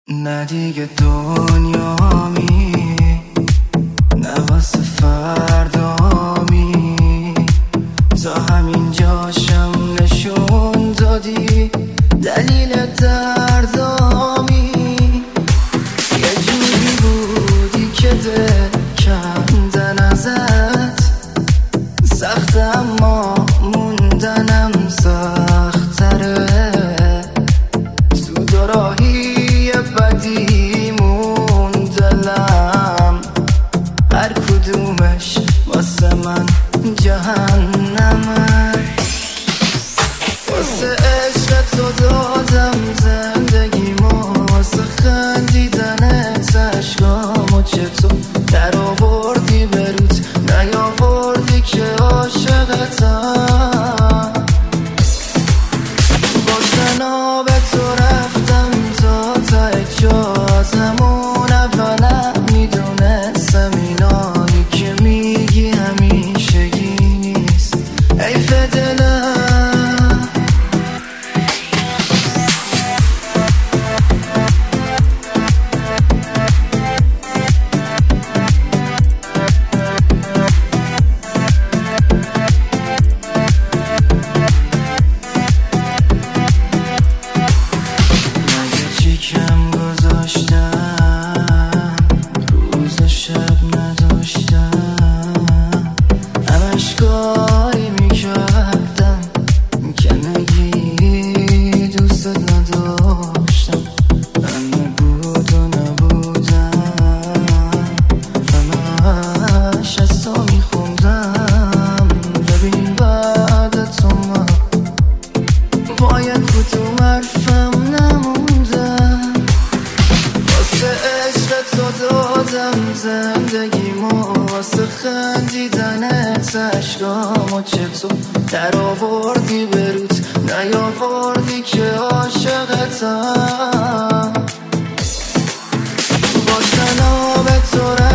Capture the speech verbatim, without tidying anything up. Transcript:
نه دیگه دنیامی، نه واسه فردامی، تا همین جاشم نشون دادی دلیل دردامی. یه جوری بودی که دل کندن ازت سخت، اما موندنم سخت‌تره. تو دوراهی بدی موندلم، هر کدومش واسه من جهنمه. واسه عشق تو دادم زندگیمو، واسه خندیدنت عشقامو. چطور در آوردی بروت نیاوردی که عاشقتم. با تناب تو رفتم تا ته جازمون، اولم میدونستم اینایی که میگی همیشگی نیست. حیف دلم کم گذاشتم، روز و شب نداشتم، همش کاری میکردم که نگی دوستت نداشتم. همه بود و نبودم، همش از تو میخوندم. ببین بعد تو من باید کدوم حرفم نموندم. واسه عشق تو دادم زندگیمو، واسه خندیدنت عشقامو. چطور در آوردی بروت نیاوردی که عاشقتم. با تناب تو